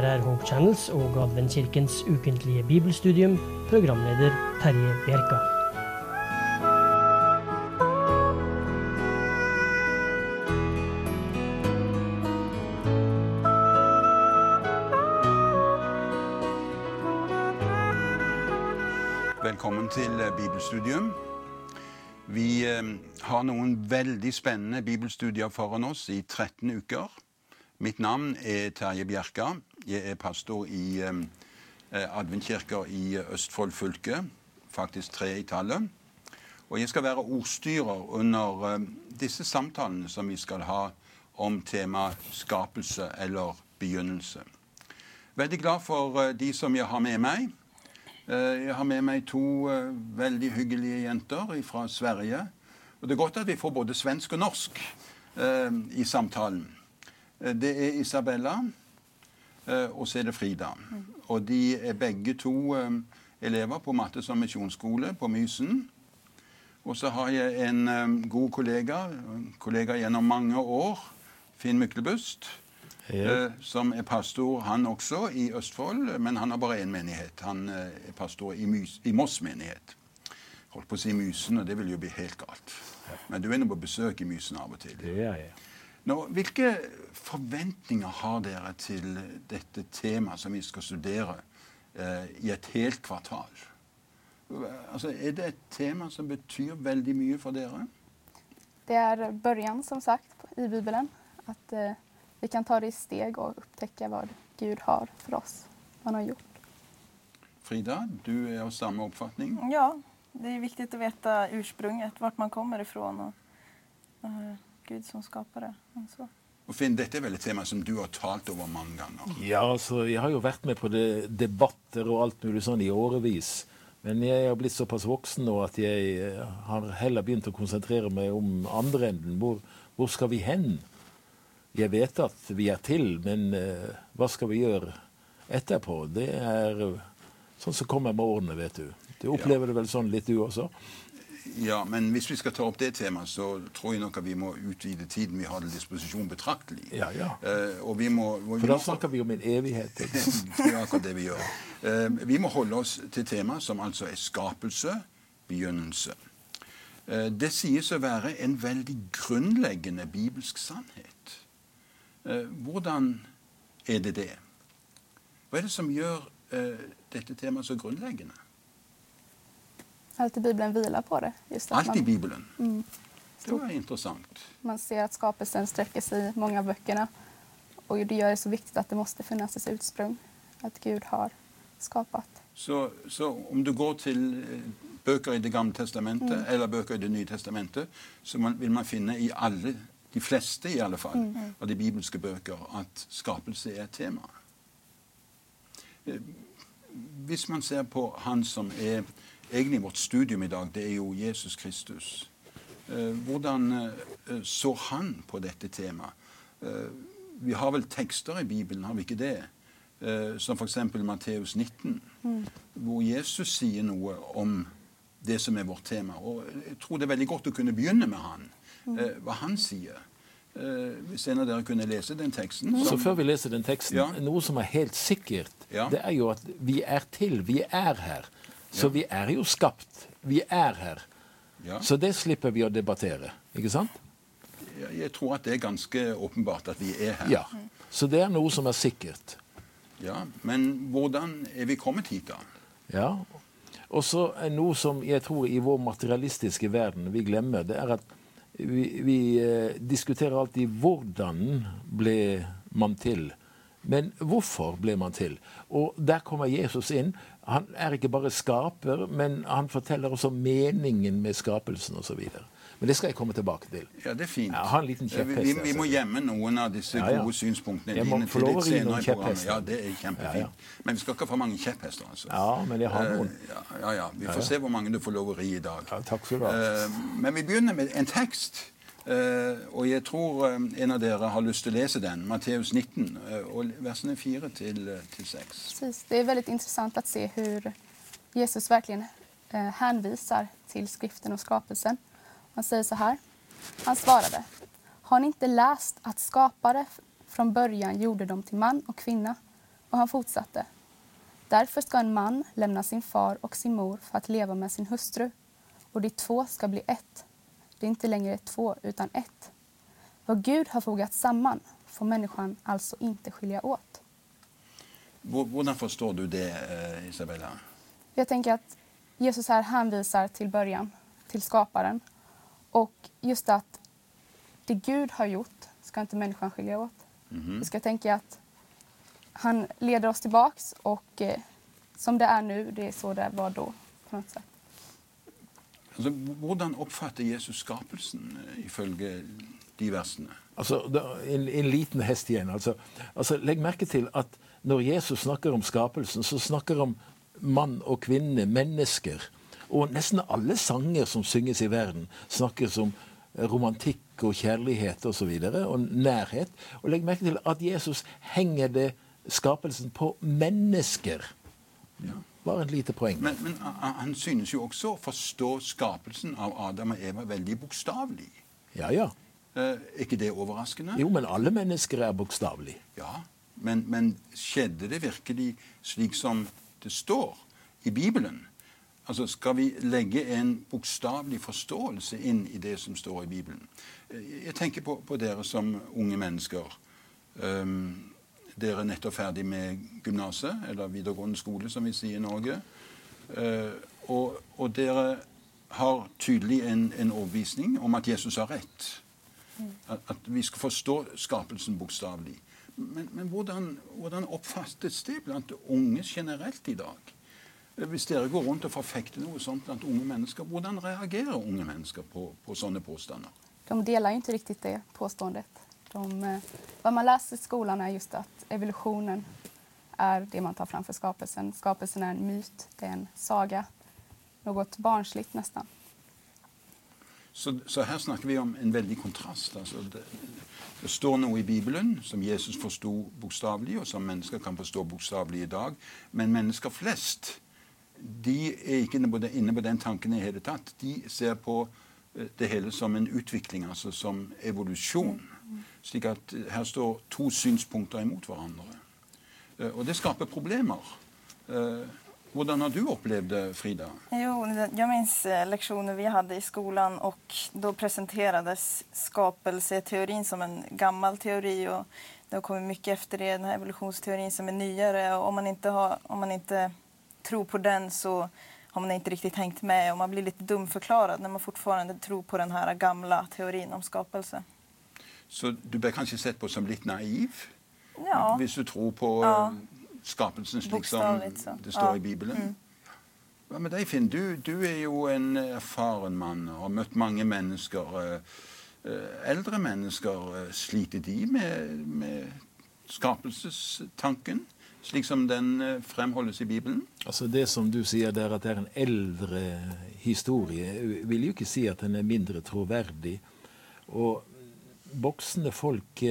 Her Hope Channels og Adventkirkens ukentlige bibelstudium, programleder Terje Bjerka. Velkommen til bibelstudium. Vi har noen veldig spennende bibelstudier foran oss i 13 uker. Mitt navn Terje Bjerka. Jeg pastor i Adventkirker i Østfold fylke, faktisk 3 i tallet. Og jeg skal være ordstyrer under disse samtalene som vi skal ha om tema skapelse eller begynnelse. Veldig glad for de som jeg har med meg. Jeg har med meg 2 veldig hyggelige jenter fra Sverige. Og det godt at vi får både svensk og norsk i samtalen. Det Isabella, og så det Frida. Og de begge 2 elever på Mattes- og misjonsskole på Mysen. Og så har jeg en god kollega gjennom mange år, Finn Myklebust, som pastor han også i Østfold, men han har bare en menighet. Han pastor i Moss menighet. Holdt på å si Mysen, og det vil jo bli helt galt. Men du nå på besøk i Mysen av og til. Det jeg. Nå, hvilke forventninger har dere til dette temaet som vi skal studere i et helt kvartal? Altså, det et tema som betyr veldig mye for dere? Det början som sagt i Bibelen. Att vi kan ta det i steg och upptäcka vad Gud har för oss. Vad han har gjort. Frida, du av samma uppfattning? Ja, det är viktigt att veta ursprunget, vart man kommer ifrån och Gud som skapar det. Så. Og Finn, dette vel et tema som du har talt over mange ganger. Ja, altså, jeg har jo vært med på debatter og alt mulig sånn i årevis. Men jeg har blitt såpass voksen nå at jeg har heller begynt å konsentrere meg om andre enden. Hvor skal vi hen? Jeg vet at vi til, men hva skal vi gjøre etterpå? Det sånn som kommer med årene, vet du. Du opplever det vel sånn litt du også? Ja, men hvis vi skal ta opp det temaet, så tror jeg nok at vi må utvide tiden vi har til disposisjon betraktelig. Ja. Og for da snakker vi om en evighet. Det akkurat det vi gjør. Vi må holde oss til temaet som altså skapelse, begynnelse. Det sies å være en veldig grunnleggende bibelsk sannhet. Hvordan det? Hva det som gjør dette temaet så grunnleggende? Allt i Bibeln vilar på det. Just Allt i Bibeln? Det var intressant. Man ser att skapelsen sträcker sig i många böckerna. Och det gör det så viktigt att det måste finnas ett ursprung. Att Gud har skapat. Så om du går till böcker i det gamla testamentet eller böcker i det nya testamentet, så vill man finna i de fleste i alla fall, av de bibelske böcker att skapelse ett tema. Hvis man ser på han som egentlig vårt studium i dag, det jo Jesus Kristus. Hvordan så han på dette temaet? Vi har vel tekster i Bibelen, har vi ikke det? Som for eksempel Matteus 19, hvor Jesus sier noe om det som vårt tema. Og jeg tror det veldig godt å kunne begynne med han. Hva han sier. Hvis en av dere kunne lese den teksten. Så før vi leser den teksten, noe som helt sikkert, det jo at vi til, vi her. Så vi jo skapt. Vi her. Ja. Så det slipper vi å debattere. Ikke sant? Jeg tror at det ganske åpenbart at vi her. Ja. Så det noe som sikkert. Ja, men hvordan vi kommet hit da? Ja. Og så noe som jeg tror i vår materialistiske verden vi glemmer, det at vi diskuterer alltid hvordan ble man til. Men hvorfor ble man til? Og der kommer Jesus inn. Han ikke bare skaper, men han forteller også meningen med skapelsen og så videre. Men det skal jeg komme tilbake til. Ja, det fint. Jeg har en liten kjepphest. Vi må gjemme noen av disse gode synspunktene. Jeg må få lov å ri noen kjepphester. Ja, det kjempefint. Ja. Men vi skal ikke få mange kjepphester, altså. Ja, men jeg har noen. Ja. Vi får se hvor mange du får lov å ri i dag. Ja, takk skal du ha. Men vi begynner med en tekst. Og jeg tror en av dere har lyst til å lese den, Matteus 19, og versene 4 til 6. Precis. Det väldigt intressant att se hur Jesus verkligen hänvisar till skriften och skapelsen. Han säger så här. Han svarade: Har ni inte läst att skapare från början gjorde dem till man och kvinna? Och han fortsatte. Därför ska en man lämna sin far och sin mor för att leva med sin hustru. Och de två ska bli ett. Det är inte längre två utan ett. Vad Gud har fogat samman får människan alltså inte skilja åt. Hvordan forstår du det, Isabella? Jag tänker att Jesus här hänvisar till början, till skaparen. Och just att det Gud har gjort ska inte människan skilja åt. Vi ska tänka att han leder oss tillbaks och som det är nu, det är så det var då på något sätt. Altså, hvordan oppfatter Jesus skapelsen ifølge de versene? Altså, en liten hest igjen. Altså, legg merke til at når Jesus snakker om skapelsen, så snakker han om mann og kvinne, mennesker. Og nesten alle sanger som synges i verden, snakkes om romantikk og kjærlighet og så videre, og nærhet. Og legg merke til at Jesus henger det skapelsen på mennesker. Ja. Bare et lite poeng. Men han synes jo også å forstå skapelsen av Adam og Eva veldig bokstavelig. Ja. Ikke det overraskende? Jo, men alle mennesker er bokstavelig. Ja, men skjedde det virkelig slik som det står i Bibelen? Altså, skal vi legge en bokstavelig forståelse inn i det som står i Bibelen? Jeg tenker på dere som unge mennesker. Dere er nettopp ferdig med gymnaset, eller videregående skole, som vi sier i Norge. Og dere har tydelig en overbevisning om at Jesus har rett. At vi skal forstå skapelsen bokstavelig. Men hvordan oppfattes det blant unge generelt i dag? Hvis dere går rundt og forfekter noe sånt blant unge mennesker, hvordan reagerer unge mennesker på sånne påstander? De delar ju inte riktigt det påståendet. Vad man läser i skolan är just att evolutionen är det man tar fram för skapelsen. Skapelsen är en myt, det är en saga, något barnsligt nästan. Så her snakker vi om en veldig kontrast. Altså det står noe i Bibelen som Jesus forstod bokstavelig, og som mennesker kan forstå bokstavelig i dag. Men mennesker flest, de er ikke inne på den tanken i hele tatt. De ser på det hele som en utvikling, altså som evolusjon. Slik at her står to synspunkter imot hverandre. Og det skaper problemer. Hvordan har du upplevt det, Frida? Jo, jag minns lektioner vi hade i skolan och då presenterades skapelseteorin som en gammal teori och det har kommit mycket efter det, den här evolutionsteorin som är nyare och om man inte tror på den så har man inte riktigt hängt med och man blir lite dumförklarad när man fortfarande tror på den här gamla teorin om skapelse. Så du blir kanskje sett på som litt naiv? Ja. Hvis du tror på skapelsen slik som det står i Bibelen? Hva med deg, Finn? Du er jo en erfaren mann og har møtt mange mennesker. Eldre mennesker, sliter de med skapelsestanken, slik som den fremholdes i Bibelen? Altså det som du sier der, at det er en eldre historie, vil jo ikke si at den er mindre troverdig. Og voksne folk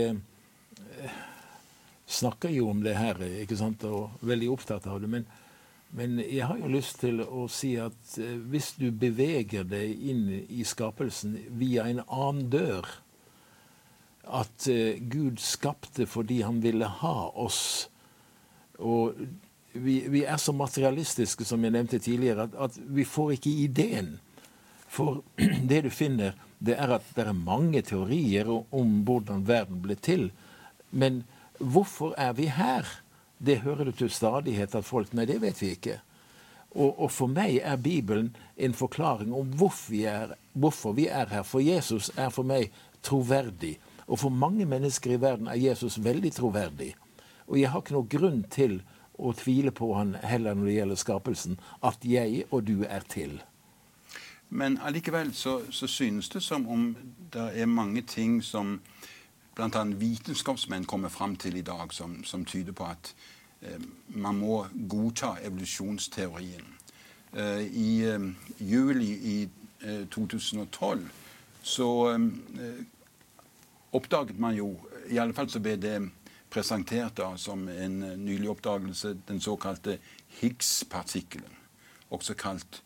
snakker jo om det her, ikke sant, og veldig opptatt av det, men jeg har jo lyst til å si at hvis du beveger deg inn i skapelsen via en annen dør, at Gud skapte fordi han ville ha oss, og vi er så materialistiske som jeg nevnte tidligere, at vi får ikke ideen. For det du finner, det er at det er mange teorier om hvordan verden ble til, men hvorfor er vi her? Det hører du til stadighet at folk, nei, det vet vi ikke. Og for meg er Bibelen en forklaring om hvorfor vi er her. For Jesus er for meg troverdig. Og for mange mennesker i verden er Jesus veldig troverdig. Og jeg har ikke noe grunn til å tvile på han heller når det gjelder skapelsen, at jeg og du er til. Men allikevel så synes det som om det er mange ting som blant annet vitenskapsmenn kommer frem til i dag som tyder på at man må godta evolusjonsteorien. I juli i 2012 så oppdaget man jo, i alle fall så ble det presentert da, som en nylig oppdagelse, den såkalte Higgs-partikkelen, også kalt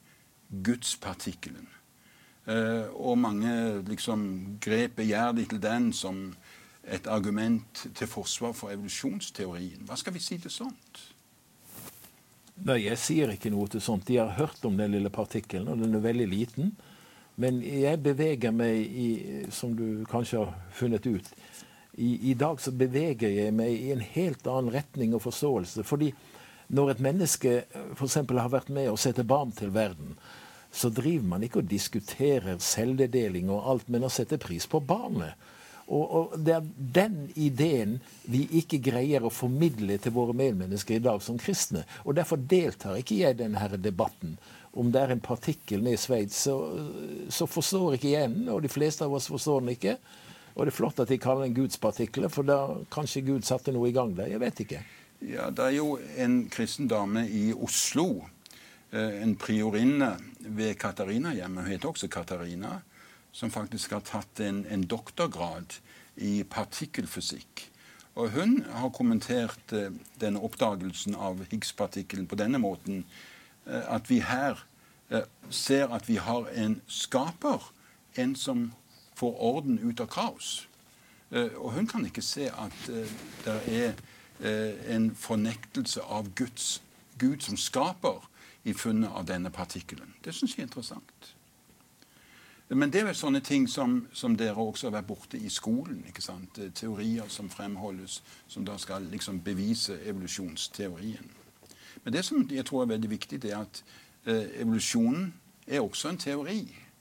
Gudspartikkelen. Og mange liksom grep begjærlig til den som et argument til forsvar for evolusjonsteorien. Hva skal vi si til sånt? Nei, jeg sier ikke noe til sånt. De har hørt om den lille partikkelen, og den er veldig liten. Men jeg beveger meg i, som du kanskje har funnet ut, i dag så beveger jeg meg i en helt annen retning og forståelse. Fordi når et menneske for eksempel har vært med å sette barn til verden, så driver man ikke og diskuterer celledeling og alt, men å sette pris på barnet. Og det er den ideen vi ikke greier å formidle til våre medmennesker i dag som kristne. Og derfor deltar ikke jeg i denne debatten. Om det er en partikkel ned i Sveits, så forstår ikke jeg den, og de fleste av oss forstår den ikke. Og det er flott at de kaller den Guds partikler, for da kanskje Gud satte noe i gang der. Jeg vet ikke. Ja, det er jo en kristen dame i Oslo, en priorinne ved Katarina-hjemmet, hun heter også Katarina, som faktisk har tatt en doktorgrad i partikkelfysikk. Og hun har kommentert denne oppdagelsen av Higgs-partikkelen på denne måten, at vi her ser at vi har en skaper, en som får orden ut av kaos. Og hun kan ikke se at det er en fornektelse av Gud som skaper i funnet av denne partikkelen. Det synes jeg er interessant. Men det er vel sånne ting som dere også har vært borte i skolen, ikke sant? Teorier som fremholdes, som da skal liksom bevise evolusjonsteorien. Men det som jeg tror er veldig viktig, det er at evolusjonen er også en teori.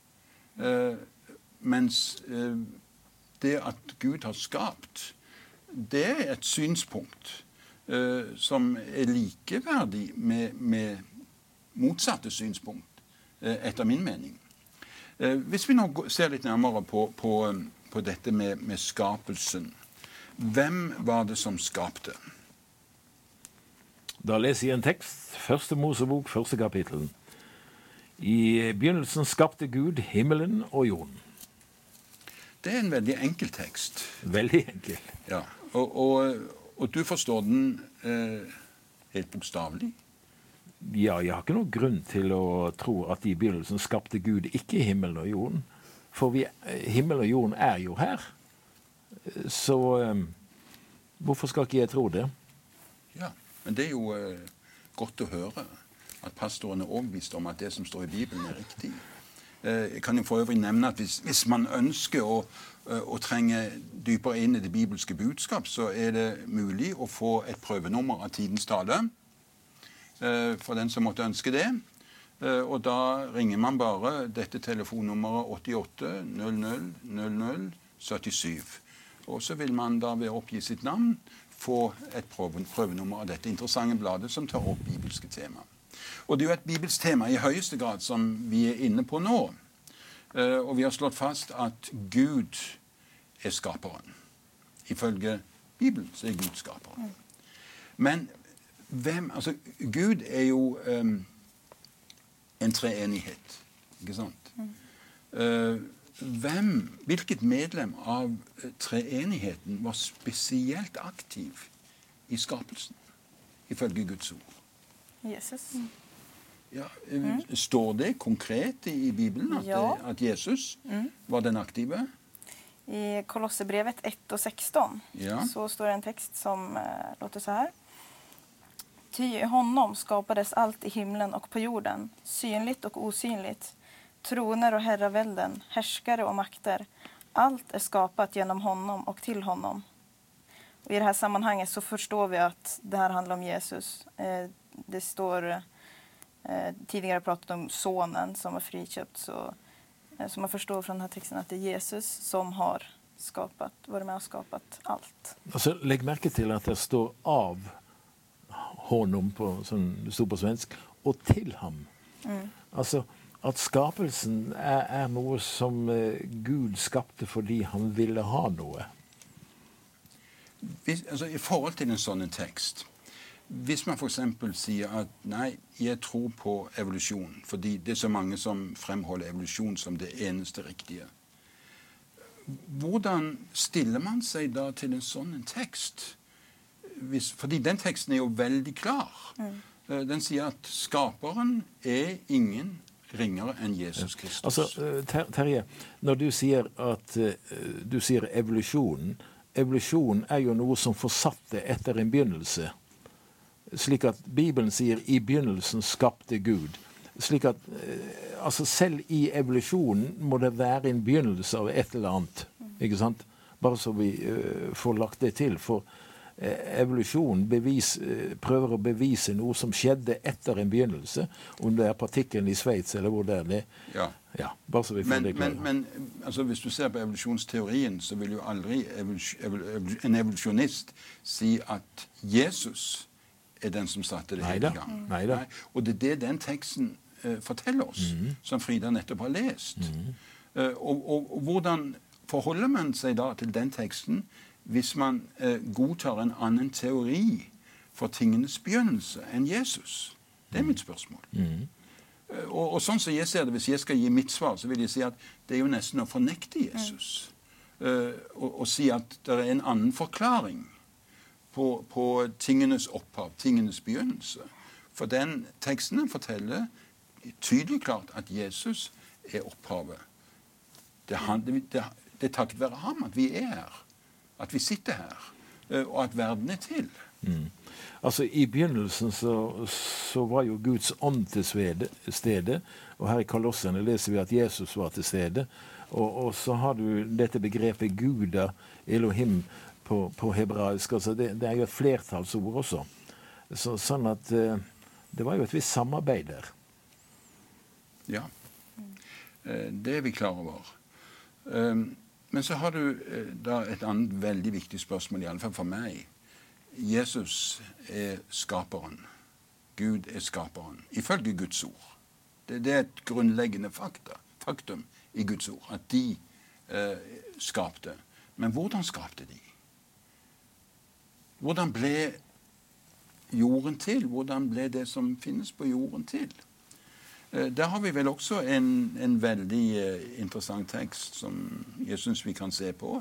Mens det at Gud har skapt, det er et synspunkt som er likeverdig med motsatte synspunkt, etter min mening. Hvis vi nå ser litt nærmere på dette med skapelsen, hvem var det som skapte? Da leser jeg en tekst, 1. Mosebok, 1. kapittel. I begynnelsen skapte Gud himmelen og jorden. Det er en veldig enkel tekst. Veldig enkel. Ja, og du forstår den helt bokstavelig? Ja, jeg har ikke noen grunn til å tro at i begynnelsen skapte Gud ikke himmelen og jorden. For himmelen og jorden er jo her. Så hvorfor skal ikke jeg tro det? Ja, men det er jo godt å høre at pastoren er overbevist om at det som står i Bibelen er riktig. Jeg kan jo for øvrig nevne at hvis man ønsker å trenge dypere inn i det bibelske budskap, så er det mulig å få et prøvenummer av Tidens Tale, for den som måtte ønske det. Og da ringer man bare dette telefonnummeret 88 00 00 77. Og så vil man da ved å oppgi sitt navn få et prøvenummer av dette interessante bladet som tar opp bibelske tema. Og det er jo et bibelsk tema i høyeste grad som vi er inne på nå. Og vi har slått fast at Gud er skaperen. Ifølge Bibelen så er Gud skaperen. Men Gud er jo en treenighet, ikke sant? Hvilket medlem av treenigheten var spesielt aktiv i skapelsen, ifølge Guds ord? Jesus. Ja, står det konkret i Bibelen at Jesus var den aktive? I Kolossebrevet 1:16 så står det en text som låter så här. Ty i honom skapades allt i himlen och på jorden, synligt och osynligt, troner och herravälden, härskare och makter. Allt är skapat genom honom och till honom. Och i det här sammanhanget så förstår vi att det här handlar om Jesus. Det står tidigare pratat om sonen som var friköpt, så man förstår från den här texten att det är Jesus som har varit med och skapat allt. Altså, legg merke til at det står av honom, som det står på svensk, og til ham. Altså, at skapelsen er noe som Gud skapte fordi han ville ha noe. I forhold til en sånn tekst, hvis man for eksempel sier at nei, jeg tror på evolusjon, fordi det er så mange som fremholder evolusjon som det eneste riktige. Hvordan stiller man seg da til en sånn tekst? Fordi den teksten er jo veldig klar. Den sier at skaperen er ingen ringere enn Jesus Kristus. Altså, Terje, når du sier at du sier evolusjonen evolusjon er jo noe som fortsatte etter en begynnelse. Slik at Bibelen sier i begynnelsen skapte Gud. Slik at altså selv i evolusjonen må det være en begynnelse av et eller annet. Ikke sant? Bare så vi får lagt det til. For evolusjon prøver å bevise noe som skjedde etter en begynnelse. Om det er partikkelen i Sveits eller hvor det er det. Ja. Ja, bare så vi får det klart. Men altså, hvis du ser på evolusjonsteorien, så vil jo aldri en evolusjonist si at Jesus er den som satte det hele i gang. Neida. Og det er det den teksten forteller oss, som Frida nettopp har lest. Og hvordan forholder man seg da til den teksten hvis man godtar en annen teori for tingenes begynnelse enn Jesus? Det er mitt spørsmål. Og sånn som jeg ser det, hvis jeg skal gi mitt svar, så vil jeg si at det er jo nesten å fornekte Jesus. Og si at det er en annen forklaring på tingenes opphav, tingenes begynnelse. For den teksten forteller tydelig klart at Jesus er opphavet. Det er takket være ham at vi er her, at vi sitter her, og at verden er til. Altså i begynnelsen så var jo Guds ånd til stede, og her i Kolossene leser vi at Jesus var til stede, og så har du dette begrepet Guda, Elohim, på hebraisk. Altså det er jo et flertallsord også. Sånn at det var jo et visst samarbeid der. Ja, det er vi klar over. Men så har du da et annet veldig viktig spørsmål, i alle fall for meg. Jesus er skaperen. Gud er skaperen. Ifølge Guds ord. Det er et grunnleggende faktum i Guds ord, at de skapte. Men hvordan skapte de? Hvordan ble jorden til? Hvordan ble det som finnes på jorden til? Der har vi vel også en veldig interessant tekst som jeg synes vi kan se på.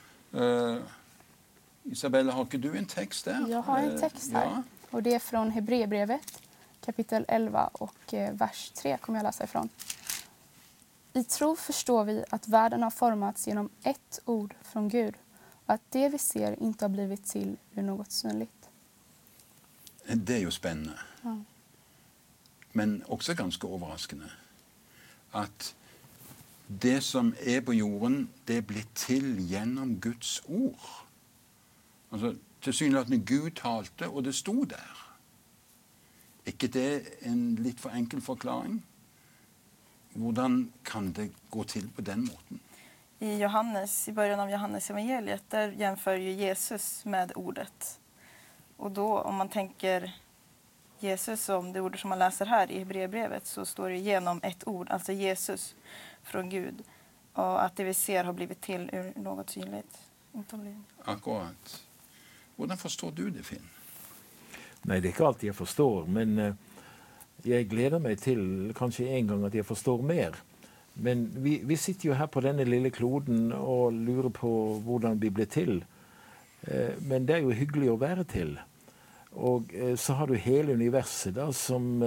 Isabella, har ikke du en tekst der? Jag har en text här. Ja. Och det är från Hebreerbrevet, kapitel 11 och vers 3 kommer jag läsa ifrån. I tro förstår vi att världen har formats genom ett ord från Gud och att det vi ser inte har blivit till ur något synligt. Det er jo spennende. Ja. Men også ganske overraskende. At det som er på jorden, det er blitt til gjennom Guds ord. Altså, tilsynelatende Gud talte, og det sto der. Ikke det en litt for enkel forklaring? Hvordan kan det gå til på den måten? I början av Johannes evangeliet, där jämför ju Jesus med ordet. Och då, om man tänker Jesus som det ordet som man läser här i Hebreerbrevet, så står det genom ett ord, alltså Jesus från Gud. Och att det vi ser har blivit till ur något synligt. Akkurat. Hvordan forstår du det, Finn? Nei, det er ikke alltid jeg forstår, men jeg gleder meg til kanskje en gang at jeg forstår mer. Men vi sitter jo her på denne lille kloden og lurer på hvordan vi blir til. Men det er jo hyggelig å være til. Og så har du hele universet da, som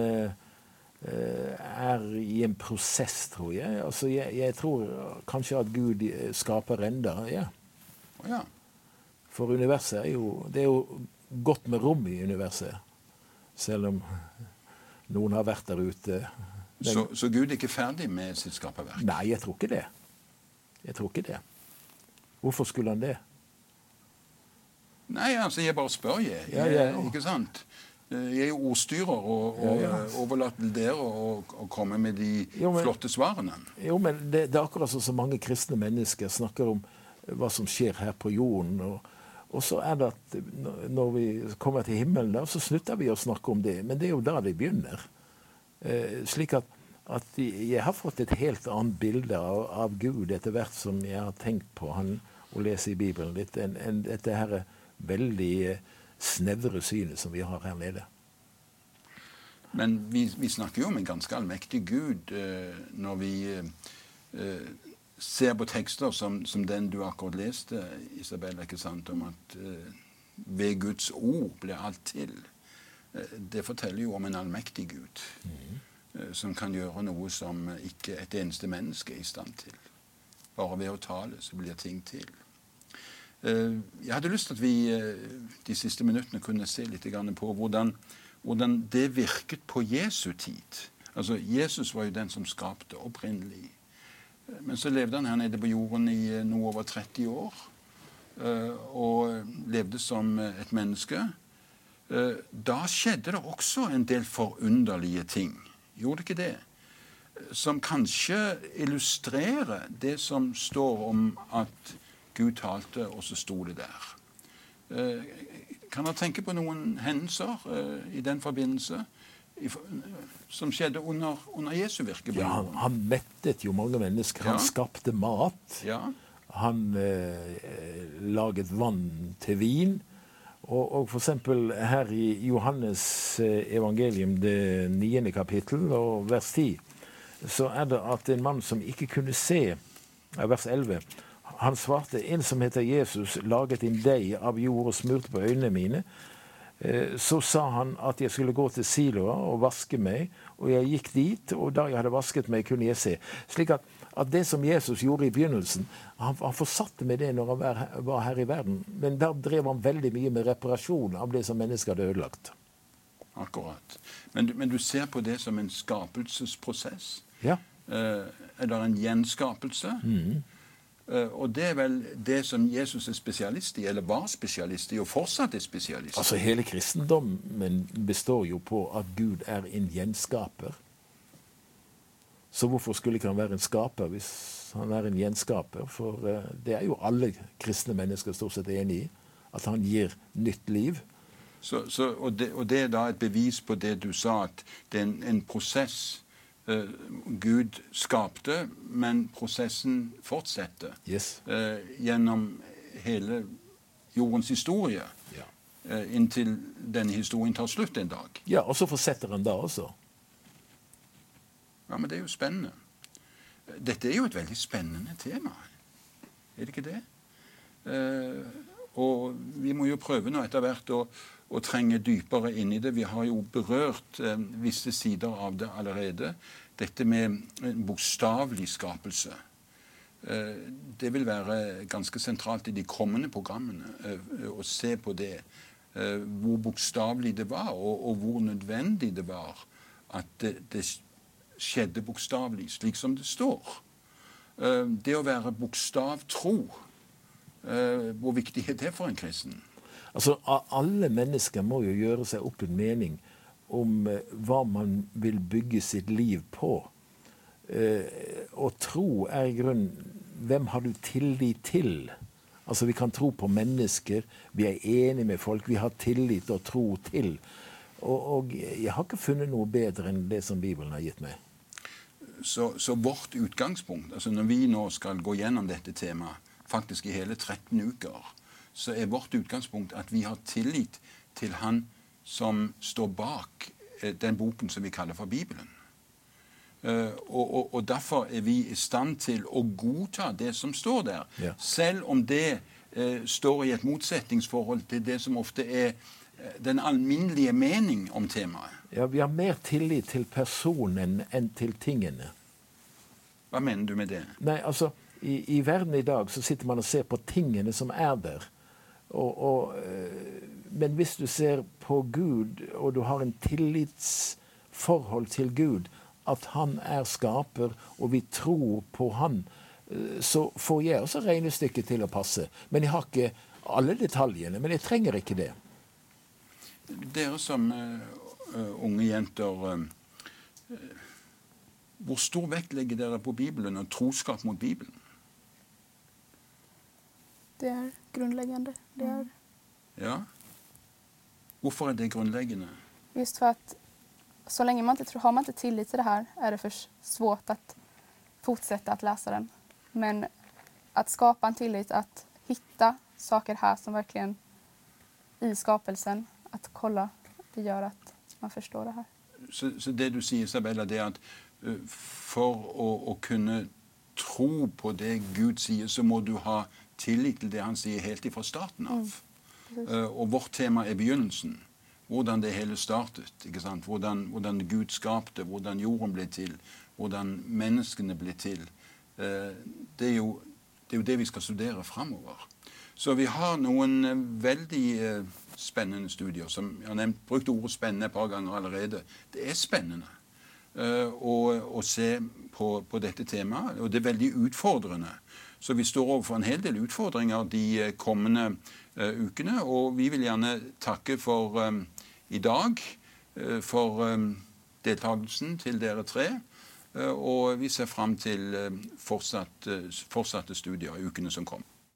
er i en prosess, tror jeg. Altså, jeg tror kanskje at Gud skaper enda, ja. Ja. For universet det er jo godt med rom i universet, selv om noen har vært der ute. Så Gud er ikke ferdig med sitt skaperverk? Nei, jeg tror ikke det. Jeg tror ikke det. Hvorfor skulle han det? Nei, altså, jeg bare spør jeg. Ikke sant? Jeg er jo ordstyrer og overlater til dere å komme med de flotte svarene. Jo, men det er akkurat så mange kristne mennesker snakker om hva som skjer her på jorden, og så er det at når vi kommer til himmelen da, så slutter vi å snakke om det, men det er jo da det begynner. Slik at jeg har fått et helt annet bilde av Gud etter hvert som jeg har tenkt på han og lese i Bibelen litt, enn dette her veldig snevre synet som vi har her nede. Men vi snakker jo om en ganske allmektig Gud når vi ser på tekster som den du akkurat leste, Isabella, ikke sant, om at ved Guds ord ble alt til. Det forteller jo om en allmektig Gud, som kan gjøre noe som ikke et eneste menneske er i stand til. Bare ved å tale så blir ting til. Jeg hadde lyst til at vi de siste minuttene kunne se litt på hvordan det virket på Jesu tid. Altså, Jesus var jo den som skapte opprinnelig. Men så levde han her nede på jorden i noe over 30 år, og levde som et menneske. Da skjedde det også en del forunderlige ting. Gjorde det ikke det? Som kanskje illustrerer det som står om at Gud talte, og så sto det der. Kan dere tenke på noen hendelser i den forbindelse som skjedde under Jesu virke? Ja, han mettet jo mange mennesker. Han skapte mat. Ja. Han laget vann til vin. Og for eksempel her i Johannes evangelium, det 9. kapittel, og vers 10, så det at en mann som ikke kunne se, vers 11, han svarte, en som heter Jesus laget en deig av jord og smurte på øynene mine. Så sa han at jeg skulle gå til Siloa og vaske meg, og jeg gikk dit, og da jeg hadde vasket meg, kunne jeg se. Slik at det som Jesus gjorde i begynnelsen, han fortsatte med det når han var her i verden. Men der drev han veldig mye med reparasjon av det som mennesker hadde ødelagt. Akkurat. Men du ser på det som en skapelsesprosess. Ja. Det en gjenskapelse? Og det vel det som Jesus spesialist i, eller var spesialist i, og fortsatt spesialist i. Altså hele kristendommen består jo på at Gud en gjenskaper. Så hvorfor skulle ikke han være en skaper hvis han en gjenskaper? For det jo alle kristne mennesker stort sett enige i, at han gir nytt liv. Og det da et bevis på det du sa, at det en prosess Gud skapte, men prosessen fortsetter gjennom hele jordens historie, inntil denne historien tar slutt en dag. Ja, og så fortsetter han da også. Ja, men det jo spennende. Dette jo et veldig spennende tema. Det ikke det? Og vi må jo prøve nå etter hvert å trenge dypere inn i det. Vi har jo berørt visse sider av det allerede. Dette med en bokstavlig skapelse. Det vil være ganske sentralt i de kommende programmene å se på det. Hvor bokstavlig det var, og hvor nødvendig det var at det skjedde bokstavlig, slik som det står. Det å være bokstavtro, hvor viktig det for en kristen? Altså, alle mennesker må jo gjøre seg opp en mening om hva man vil bygge sitt liv på. Og tro i grunnen, hvem har du tillit til? Altså, vi kan tro på mennesker, vi enige med folk, vi har tillit og tro til. Og jeg har ikke funnet noe bedre enn det som Bibelen har gitt meg. Så vårt utgangspunkt, altså når vi nå skal gå gjennom dette temaet, faktisk i hele 13 uker, så vårt utgangspunkt at vi har tillit til han som står bak den boken som vi kaller for Bibelen. Og derfor vi i stand til å godta det som står der, selv om det står i et motsetningsforhold til det som ofte den alminnelige mening om temaet. Ja, vi har mer tillit til personen enn til tingene. Hva mener du med det? Nei, altså, i verden i dag så sitter man og ser på tingene som der. Men hvis du ser på Gud, og du har en tillitsforhold til Gud, at han skaper, og vi tror på han, så får jeg også regnestykket til å passe. Men jeg har ikke alle detaljene, men jeg trenger ikke det. Dere som unge jenter, hvor stor vekt legger dere på Bibelen og troskap mot Bibelen? Det grunnleggende. Ja. Hvorfor det grunnleggende? Just för att så länge man inte har man inte tillit till det här det för svårt att fortsätta att läsa den. Men att skapa en tillit, att hitta saker här som verkligen i skapelsen, att kolla, det gör att man förstår det här. Så det du sier, Isabella, det at for å kunne tro på det Gud sier, så må du ha tillit til det han sier helt ifra starten av. Og vårt tema begynnelsen. Hvordan det hele startet, ikke sant? Hvordan Gud skapte, hvordan jorden ble til, hvordan menneskene ble til. Det jo det vi skal studere fremover. Så vi har noen veldig spennende studier, som jeg har brukt ordet spennende et par ganger allerede. Det spennende å se på dette temaet, og det veldig utfordrende. Så vi står overfor en hel del utfordringer de kommende ukene, og vi vil gjerne takke for i dag, for deltakelsen til dere tre, og vi ser frem til fortsatte studier i ukene som kommer.